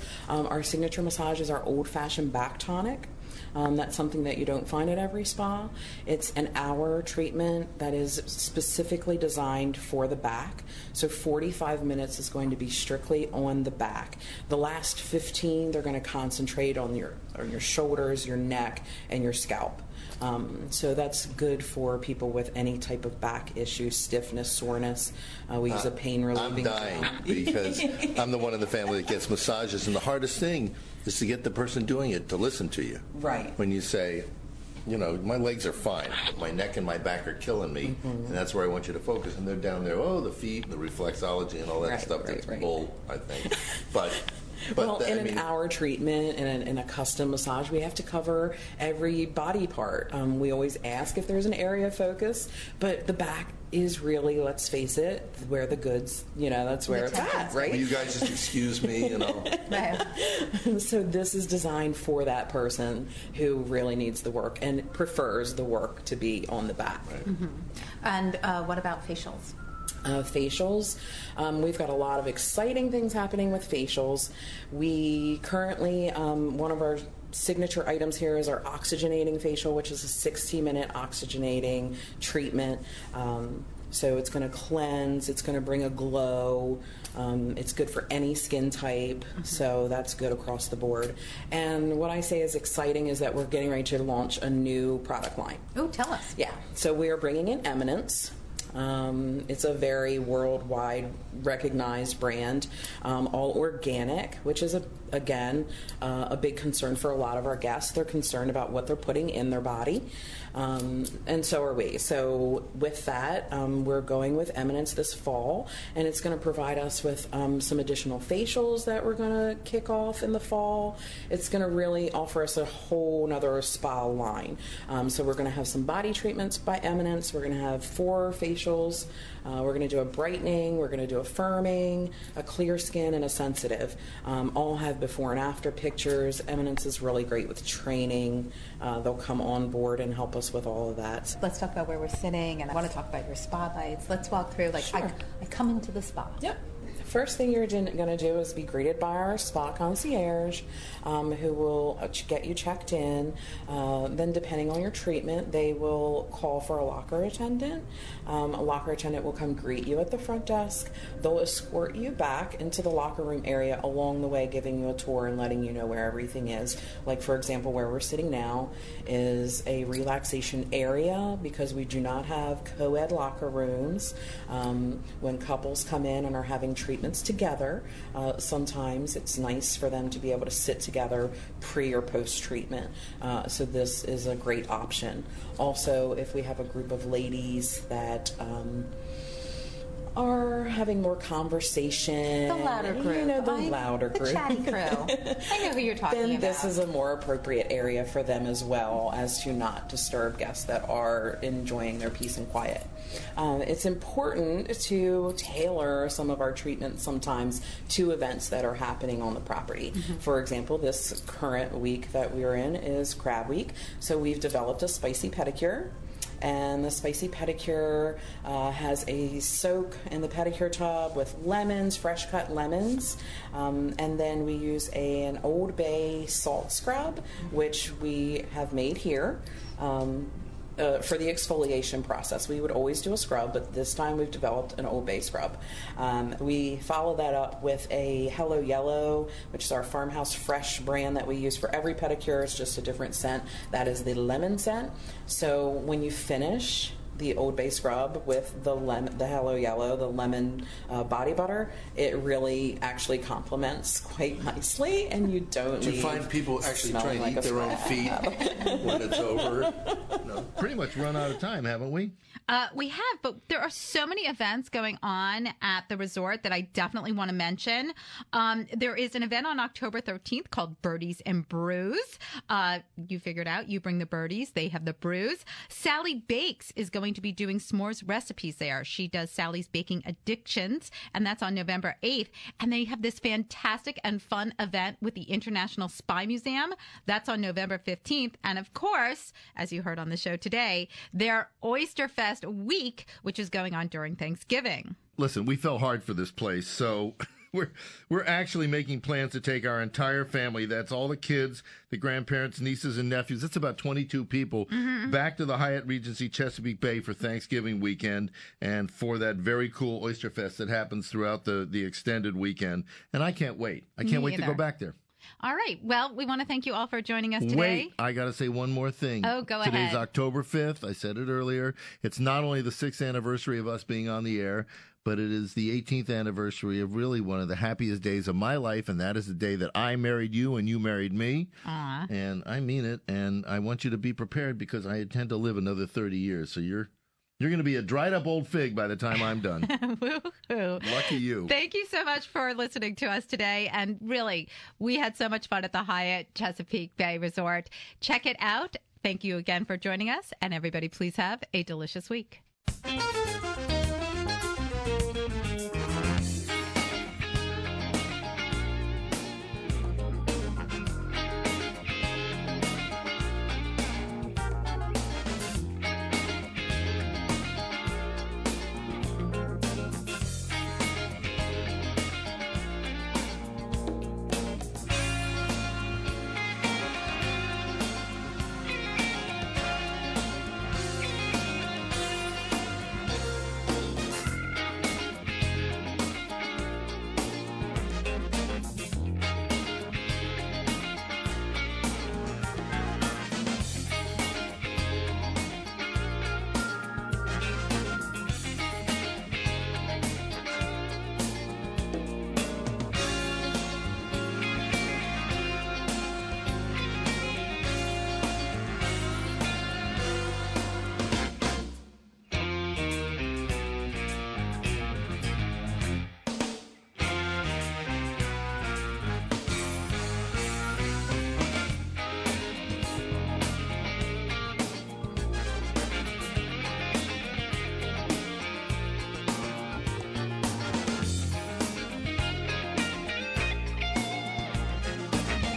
are old-fashioned back tonic. That's something that you don't find at every spa. It's an hour treatment that is specifically designed for the back. So 45 minutes is going to be strictly on the back. The last 15, they're going to concentrate on your shoulders, your neck, and your scalp. So that's good for people with any type of back issue, stiffness, soreness. We use a pain relieving. I'm dying because I'm the one in the family that gets massages, and the hardest thing is to get the person doing it to listen to you. Right. When you say, my legs are fine, but my neck and my back are killing me, and that's where I want you to focus. And they're down there, the feet and the reflexology and all that stuff. That's bull, I think. But an hour treatment and in a custom massage, we have to cover every body part. We always ask if there's an area of focus, but the back is really, let's face it, where the goods, that's where it's at, right? Will you guys just excuse me, So this is designed for that person who really needs the work and prefers the work to be on the back. Right. And what about facials? Facials. We've got a lot of exciting things happening with facials. We currently, one of our signature items here is our oxygenating facial, which is a 60-minute oxygenating treatment. So it's going to cleanse, it's going to bring a glow. It's good for any skin type, so that's good across the board. And what I say is exciting is that we're getting ready to launch a new product line. Oh, tell us. Yeah, so we are bringing in Eminence. It's a very worldwide recognized brand, all organic, which is, again, a big concern for a lot of our guests. They're concerned about what they're putting in their body, and so are we. So with that, we're going with Eminence this fall, and it's going to provide us with some additional facials that we're going to kick off in the fall. It's going to really offer us a whole nother spa line. So we're going to have some body treatments by Eminence. We're going to have 4 facials. We're going to do a brightening, we're going to do a firming, a clear skin, and a sensitive. All have before and after pictures. Eminence is really great with training. They'll come on board and help us with all of that. Let's talk about where we're sitting, and I want to talk about your spa lights. Let's walk through, Sure. I come into the spa. Yep. First thing you're going to do is be greeted by our spa concierge, who will get you checked in. Then, depending on your treatment, they will call for a locker attendant. A locker attendant will come greet you at the front desk. They'll escort you back into the locker room area, along the way giving you a tour and letting you know where everything is. Like, for example, where we're sitting now is a relaxation area because we do not have co-ed locker rooms. When couples come in and are having treatments together, sometimes it's nice for them to be able to sit together pre or post treatment. So this is a great option. Also, if we have a group of ladies that are having more conversation, The louder group. The chatty crew. I know who you're talking then about. This is a more appropriate area for them as well, as to not disturb guests that are enjoying their peace and quiet. It's important to tailor some of our treatments sometimes to events that are happening on the property. For example, this current week that we're in is Crab Week, so we've developed a spicy pedicure. And the spicy pedicure has a soak in the pedicure tub with lemons, fresh cut lemons, and then we use an Old Bay salt scrub, which we have made here. For the exfoliation process. We would always do a scrub, but this time we've developed an Old Bay scrub. We follow that up with a Hello Yellow, which is our Farmhouse Fresh brand that we use for every pedicure. It's just a different scent. That is the lemon scent. So when you finish the Old Bay scrub with the Hello Yellow, the lemon body butter, it really actually complements quite nicely, and you don't Do you find people actually trying to eat their own feet when it's over? No, pretty much run out of time, haven't we? We have, but there are so many events going on at the resort that I definitely want to mention. There is an event on October 13th called Birdies and Brews. You figured out, you bring the birdies, they have the brews. Sally Bakes is going to be doing s'mores recipes there. She does Sally's Baking Addictions, and that's on November 8th. And they have this fantastic and fun event with the International Spy Museum. That's on November 15th. And of course, as you heard on the show today, their Oyster Fest week, which is going on during Thanksgiving. Listen, we fell hard for this place, so we're actually making plans to take our entire family. That's all the kids, the grandparents, nieces, and nephews. That's about 22 people back to the Hyatt Regency Chesapeake Bay for Thanksgiving weekend and for that very cool Oyster Fest that happens throughout the extended weekend. And I can't wait. I can't wait to go back there. All right. Well, we want to thank you all for joining us today. Wait, I got to say one more thing. Oh, go ahead. Today's October 5th. I said it earlier. It's not only the 6th anniversary of us being on the air, but it is the 18th anniversary of really one of the happiest days of my life, and that is the day that I married you and you married me. Aww. And I mean it, and I want you to be prepared because I intend to live another 30 years, so you're going to be a dried-up old fig by the time I'm done. Woo-hoo. Lucky you. Thank you so much for listening to us today. And really, we had so much fun at the Hyatt Chesapeake Bay Resort. Check it out. Thank you again for joining us. And everybody, please have a delicious week.